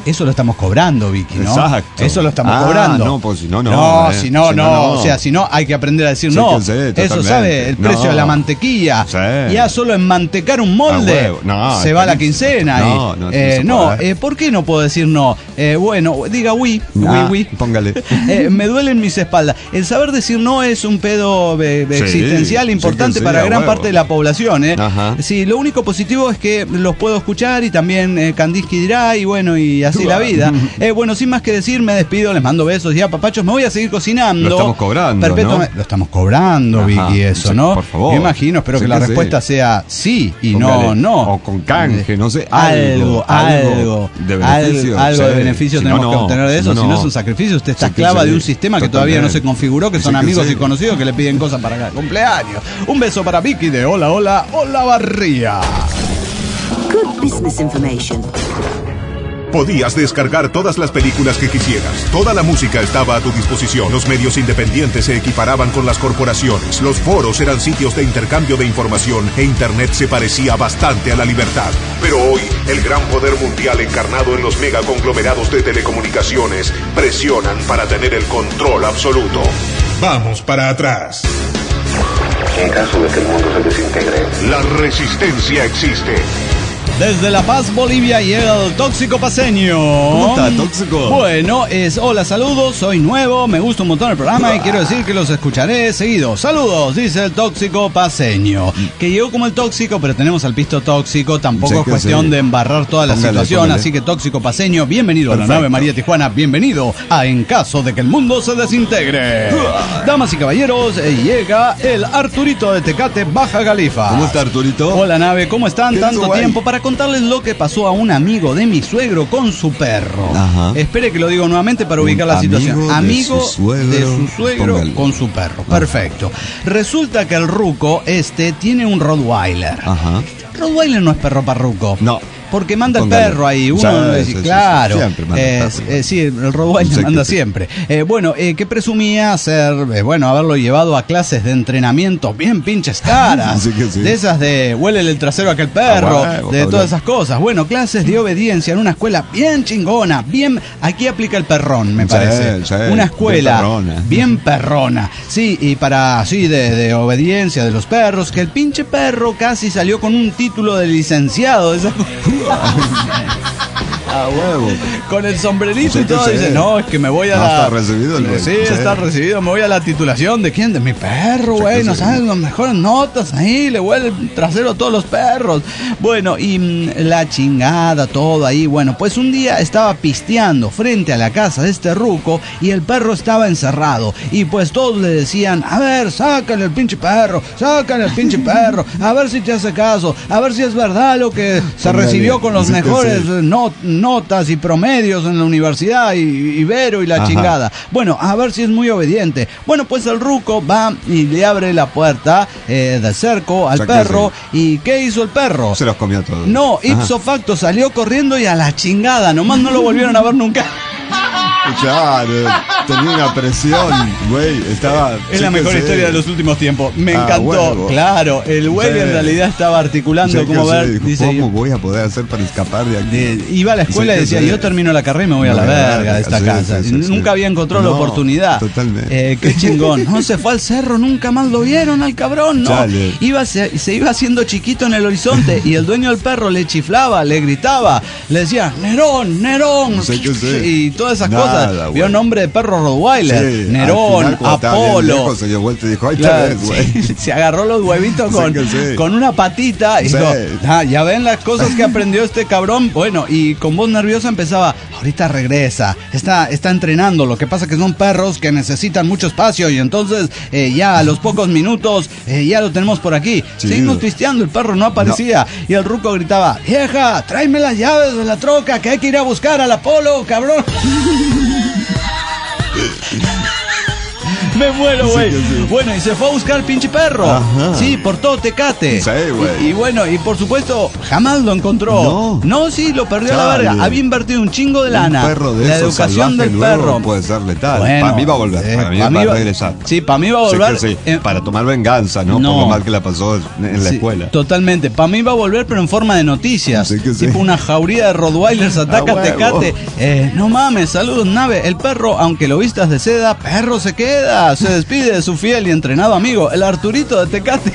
Eso lo estamos cobrando, Vicky, ¿no? Exacto. Eso lo estamos cobrando. No, pues si no, no. No, si no. O sea, si no, hay que aprender a decir Sí, no. que sí, Eso, totalmente. ¿sabe? El precio de la mantequilla. Sí. Ya solo en mantecar un molde huevo. No, se va la quincena. no, ¿por qué no puedo decir no? Bueno, diga oui. Póngale. Me duelen mis espaldas. El saber decir no es un pedo existencial importante para gran parte de la población. Ajá. Sí, lo único positivo es que los puedo escuchar y también Kandinsky dirá y bueno, y así la vida. Bueno, sin más que decir, me despido, les mando besos ya, papachos. Me voy a seguir cocinando. Lo estamos cobrando, ¿no? Lo estamos cobrando, Ajá. Vicky, eso, Sí, ¿no? por favor. Me imagino, espero que la respuesta sea sí y Póngale. no. O con canje, no sé. Algo de beneficio. Algo de beneficio Si tenemos no, que obtener de eso, si no es un sacrificio. Usted está esclava de un sistema que todavía no se configuró, que son amigos y conocidos que le piden cosas para cada cumpleaños. Un beso para Vicky de Hola Barría. Good business information. Podías descargar todas las películas que quisieras. Toda la música estaba a tu disposición. Los medios independientes se equiparaban con las corporaciones. Los foros eran sitios de intercambio de información e Internet se parecía bastante a la libertad. Pero hoy, el gran poder mundial encarnado en los megaconglomerados de telecomunicaciones presionan para tener el control absoluto. Vamos para atrás. En caso de que el mundo se desintegre, la resistencia existe. Desde La Paz, Bolivia, llega el Tóxico Paceño. ¿Cómo está, Tóxico? Bueno, hola, saludos, soy nuevo, me gusta un montón el programa y quiero decir que los escucharé seguido. Saludos, dice el Tóxico Paceño. Que llegó como el tóxico, pero tenemos al pisto tóxico, tampoco es cuestión de embarrar toda la situación, así que Tóxico Paceño, bienvenido a la nave María Tijuana, bienvenido a En Caso de que el Mundo se Desintegre. Damas y caballeros, llega el Arturito de Tecate, Baja Califa. ¿Cómo está, Arturito? Hola, nave, ¿cómo están? Tanto tiempo para contarles lo que pasó a un amigo de mi suegro con su perro. Ajá. Espere que lo digo nuevamente para ubicar la situación. Amigo de su suegro con su perro. Perfecto. Resulta que el ruco tiene un Rottweiler. Ajá. Rottweiler no es perro parruco. No. Porque manda el perro ahí, uno dice, claro, sí, el Rottweiler manda siempre. Que presumía ser, haberlo llevado a clases de entrenamiento bien pinches caras, de esas de huélele el trasero a aquel perro, de todas esas cosas. Bueno, clases de obediencia en una escuela bien chingona, aquí aplica el perrón, me parece. Una escuela bien perrona, sí, y para, de obediencia de los perros, que el pinche perro casi salió con un título de licenciado de esa a huevo. Con el sombrerito y todo, dice, no, es que me voy a la... Está recibido el Sí, está recibido, me voy a la titulación. ¿De quién? De mi perro, güey, no sabes, las mejores notas ahí, le huele el trasero a todos los perros. Bueno, y la chingada, todo ahí. Bueno, pues un día estaba pisteando frente a la casa de este ruco y el perro estaba encerrado. Y pues todos le decían, a ver, sácale el pinche perro, a ver si te hace caso, a ver si es verdad lo que se recibió con los mejores notas y promedios en la universidad y Ibero y la chingada. Bueno, a ver si es muy obediente. Bueno, pues el ruco va y le abre la puerta del cerco al perro. ¿Y qué hizo el perro? Se los comió todos. No, ipso facto salió corriendo y a la chingada. Nomás no lo volvieron a ver nunca. Claro, tenía una presión, güey, estaba... Es la mejor historia de los últimos tiempos, me encantó, huevo. Claro, el güey en realidad estaba articulando cómo ver, dice, ¿cómo voy a poder hacer para escapar de aquí? Iba a la escuela y decía, yo termino la carrera y me voy a la verga de esta casa. Nunca había encontrado la oportunidad. Totalmente. Qué chingón. No, se fue al cerro, nunca más lo vieron al cabrón, ¿no? Se iba haciendo chiquito en el horizonte y el dueño del perro le chiflaba, le gritaba, le decía, Nerón, y todas esas cosas. Vio nombre de perro Rottweiler, Nerón, Apolo. Se dio vuelta y dijo, se agarró los huevitos con una patita y dijo, ya ven las cosas que aprendió este cabrón. Bueno, y con voz nerviosa empezaba, ahorita regresa, está entrenando. Lo que pasa que son perros que necesitan mucho espacio y entonces ya a los pocos minutos ya lo tenemos por aquí. Seguimos pisteando, el perro no aparecía y el ruco gritaba, vieja, tráeme las llaves de la troca que hay que ir a buscar al Apolo, cabrón. Me muero, güey. Sí. Bueno, y se fue a buscar el pinche perro. Ajá. Sí, por todo Tecate. Sí, güey. Y bueno, y por supuesto, jamás lo encontró. No, sí, lo perdió a la Chale. verga. Había invertido un chingo de lana. Un perro de la esos educación del salvaje perro. luego puede ser letal. Bueno, para mí va a volver. Para mí va a regresar. Sí, para mí va a volver. Sí, para tomar venganza, ¿no? Por lo mal que la pasó en la escuela. Totalmente. Para mí va a volver, pero en forma de noticias. Sí. Tipo una jauría de Rottweilers ataca Tecate. No mames, saludos, nave. El perro, aunque lo vistas de seda, perro se queda. Se despide de su fiel y entrenado amigo, el Arturito de Tecate.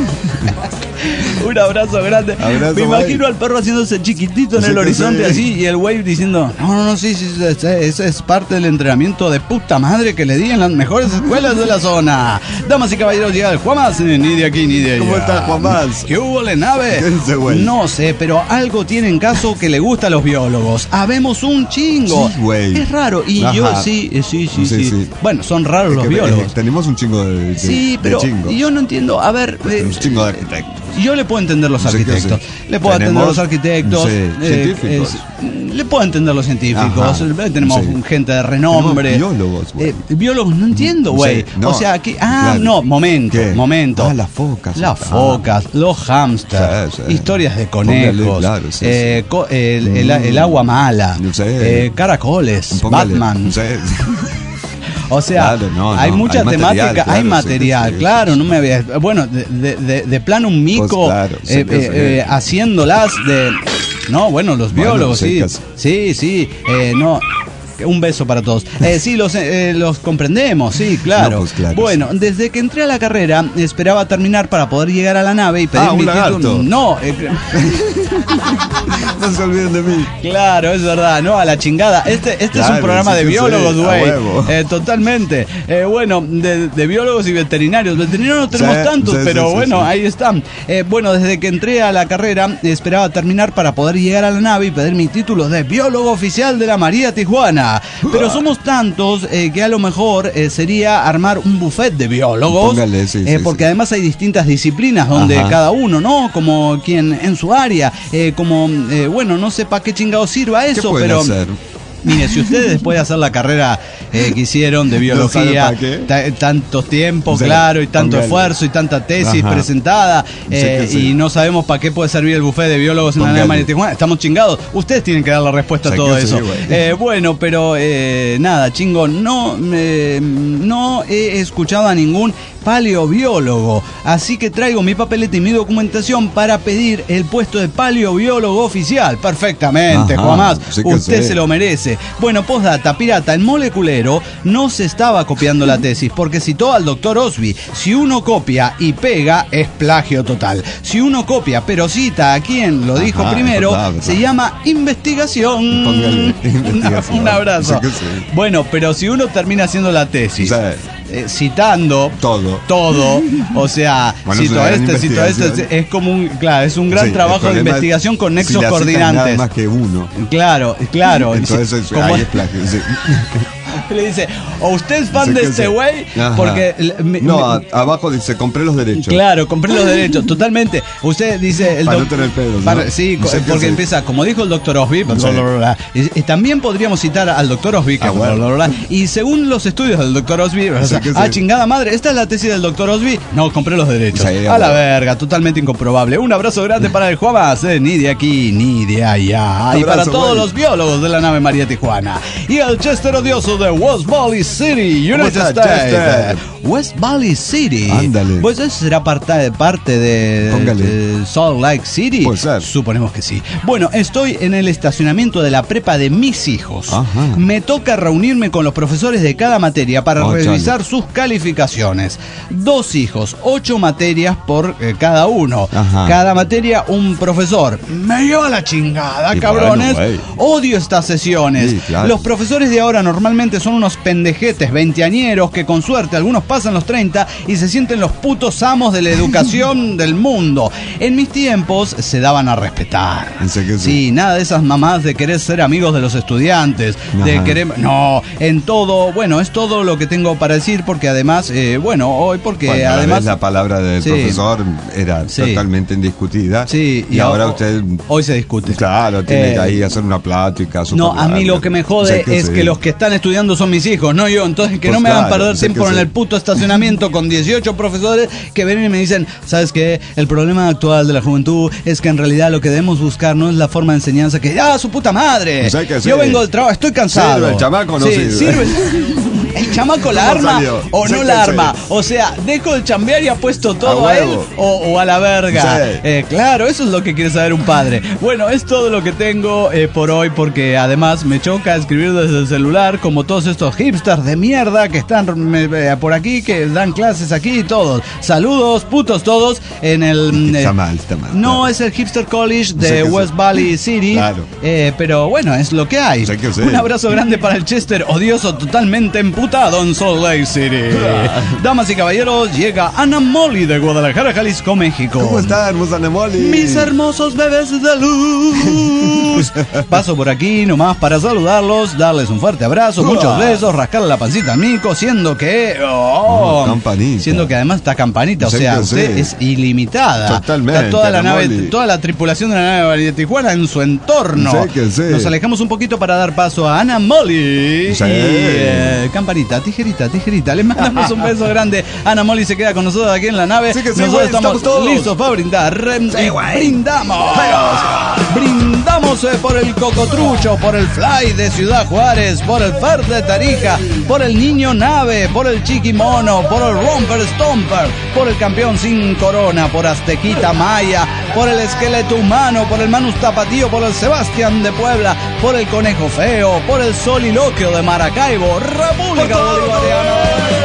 Un abrazo grande. Me imagino al perro haciéndose chiquitito en el horizonte así y el güey diciendo, no, sí, ese es parte del entrenamiento de puta madre que le di en las mejores escuelas de la zona. Damas y caballeros, llega el Juanmas, ni de aquí ni de allá. ¿Cómo está Juanmas? ¿Qué hubo, le nave? No sé, pero algo tiene en caso que le gusta a los biólogos. Habemos un chingo. Sí, güey. Es raro. Y Ajá. yo sí. Bueno, son raros los biólogos. Tenemos un chingo de Sí, pero chingos. yo no entiendo. A ver, un chingo de arquitectos. Yo le puedo entender los arquitectos. Le puedo entender los arquitectos. Científicos. Le puedo entender los científicos. Ajá. Tenemos gente de renombre. Biólogos, güey. Biólogos, no entiendo, güey. No. O sea, aquí. Claro. No, momento. Las focas. Las focas, los hámsters, Sí. historias de conejos, Póngale, claro, el agua mala, caracoles, Póngale. Batman. O sea, claro, hay mucha hay temática, material, hay claro, material, sí. Claro, no me había... Bueno, de plano un mico, Pues claro, sí. haciéndolas de... No, bueno, los biólogos, Bueno, sí, no... Un beso para todos. Sí, los comprendemos, sí, claro. No, pues claro. Bueno, desde que entré a la carrera, esperaba terminar para poder llegar a la nave y pedir mi título. No, no se olviden de mí. Claro, es verdad, no, a la chingada. Este es un programa de biólogos, güey. Totalmente. Bueno, de biólogos y veterinarios. Veterinarios no tenemos tantos, pero bueno, ahí están. Bueno, desde que entré a la carrera, esperaba terminar para poder llegar a la nave y pedir mi título de biólogo oficial de la María Tijuana. Pero somos tantos que a lo mejor sería armar un buffet de biólogos. Póngale, porque además hay distintas disciplinas donde cada uno, ¿no? Como quien en su área, bueno, no sé para qué chingado sirva eso, ¿Qué pueden pero... hacer? Mire, si ustedes después de hacer la carrera que hicieron de biología, tanto tiempo, claro, y tanto esfuerzo y tanta tesis presentada, y no sabemos para qué puede servir el buffet de biólogos en la nave María Tijuana, estamos chingados. Ustedes tienen que dar la respuesta a todo eso. Bueno, pero nada, chingo, no he escuchado a ningún paleobiólogo, así que traigo mi papeleta y mi documentación para pedir el puesto de paleobiólogo oficial. Perfectamente, Juanás, usted se lo merece. Bueno, postdata, pirata, el moleculero no se estaba copiando la tesis porque citó al doctor Osby. Si uno copia y pega, es plagio total. Si uno copia pero cita a quien lo dijo primero, se llama investigación. Póngale, investigación. Un abrazo. Bueno, pero si uno termina haciendo la tesis, citando todo, o sea, bueno, cito este, es como un, claro, es un gran trabajo de investigación con nexos coordinantes. Nada más que uno. Claro. Entonces, ahí es plagio, Le dice, o usted es fan de este güey, porque... abajo dice, compré los derechos. Claro, compré los derechos, totalmente. Usted dice... Para no tener pedos, ¿no? Sí, porque empieza, como dijo el doctor Osby, y también podríamos citar al doctor Osby, y según los estudios del doctor Osby, chingada madre, esta es la tesis del doctor Osby, no, compré los derechos. A la verga, totalmente incomprobable. Un abrazo grande para el Juanás, ni de aquí ni de allá. Y para todos los biólogos de la nave María Tijuana. Y el Chester odioso de West Valley City, United States. West Valley City. Ándale. Pues eso será parte de Salt Lake City. Puede ser. Suponemos que sí. Bueno, estoy en el estacionamiento de la prepa de mis hijos. Me toca reunirme con los profesores de cada materia para revisar sus calificaciones. 2 hijos, 8 materias por cada uno. Cada materia un profesor. Me lleva la chingada, cabrones. Odio estas sesiones. Sí, claro. Los profesores de ahora normalmente son unos pendejetes veinteañeros que con suerte algunos pasan los 30 y se sienten los putos amos de la educación del mundo. En mis tiempos se daban a respetar. Sí, nada de esas mamás de querer ser amigos de los estudiantes, de querer... No, en todo, bueno, es todo lo que tengo para decir porque además, hoy porque además... La palabra del profesor era totalmente indiscutida. Sí, y ahora usted... Hoy se discute. Claro, tiene que ahí hacer una plática. No, a mí lo que me jode es que los que están estudiando pagando son mis hijos, no yo. Entonces que Pues no me hagan claro, perder sé tiempo que en sí. el puto estacionamiento con 18 profesores que vienen y me dicen, ¿sabes qué? El problema actual de la juventud es que en realidad lo que debemos buscar no es la forma de enseñanza que, ¡ah, su puta madre! Pues hay que Yo sí. vengo del trabajo, estoy cansado. ¿Sirve el chamaco o no Sí, sirve? ¿El chamaco la ¿Cómo arma salió? o Sé no que la sí. arma? O sea, ¿dejo de chambear y apuesto todo A a él huevo. o a la verga? Sí. Claro, eso es lo que quiere saber un padre. Bueno, es todo lo que tengo por hoy, porque además me choca escribir desde el celular, como todos estos hipsters de mierda que están por aquí, que dan clases aquí y todos. Saludos, putos todos, en el... Está mal, está mal. No, es el Hipster College de Sé que West sí. Valley City. Claro. Pero bueno, es lo que hay. Sé que sí. Un abrazo grande para el Chester odioso, totalmente emputado en Salt Lake City. Damas y caballeros, llega Ana Molly de Guadalajara, Jalisco, México. ¿Cómo está, hermosa Nemoli? Mis hermosos bebés de luz. Paso por aquí nomás para saludarlos, darles un fuerte abrazo, muchos besos, rascarle la pancita al mico, siendo que... campanita. Siendo que además está campanita, o Sé sea, que usted sí. es ilimitada. Totalmente, Está toda la Ana nave, Molly. toda la tripulación de la nave María de Tijuana en su entorno. Sé que sí. Nos alejamos un poquito para dar paso a Ana Molly. Sí. Y, campanita, tijerita. Le mandamos un beso grande. Ana Molly se queda con nosotros aquí en la nave. Sí que sí, nosotros güey, estamos estamos todos. listos para brindar. Brindamos por el Cocotrucho, por el Fly de Ciudad Juárez, por el Fer de Tarija, por el Niño Nave, por el Chiquimono, por el Romper Stomper, por el Campeón Sin Corona, por Aztequita Maya, por el Esqueleto Humano, por el Manus Tapatío, por el Sebastián de Puebla, por el Conejo Feo, por el Soliloquio de Maracaibo, República Bolivariana.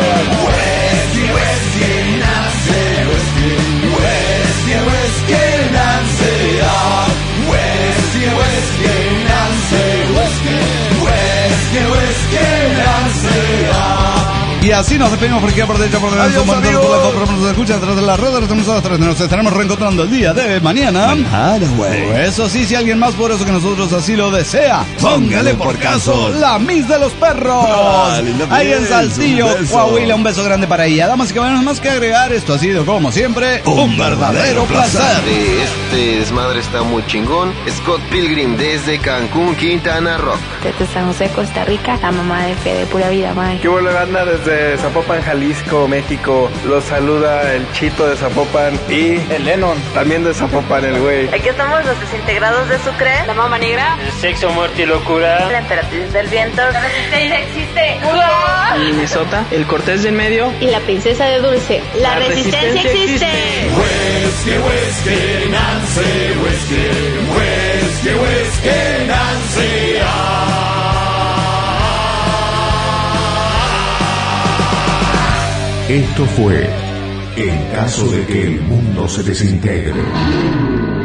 Y así nos despedimos por aquí, por derecha, por delante, por nos escuchan a través de las redes, nos estaremos reencontrando el día de mañana. Eso sí, si alguien más poderoso que nosotros así lo desea, póngale por caso la Miss de los Perros. Ahí en Saltillo, Coahuila, un beso grande para ella. Damas y caballeros, más que agregar, esto ha sido como siempre un verdadero placer. Este desmadre está muy chingón. Scott Pilgrim desde Cancún, Quintana Roo. Desde San José, Costa Rica, la mamá de Fede, pura vida, man. ¿Qué vuelve banda desde Zapopan, Jalisco, México? Los saluda el Chito de Zapopan y el Lennon, también de Zapopan, el güey. Aquí estamos los desintegrados de Sucre, la Mama Negra, el Sexo, Muerte y Locura, la Emperatriz del Viento, la Resistencia existe, Minnesota, el Cortés del Medio y la Princesa de Dulce. La Resistencia existe. Whiskey, Nancy, whiskey, Nancy. Esto fue En caso de que el mundo se desintegre.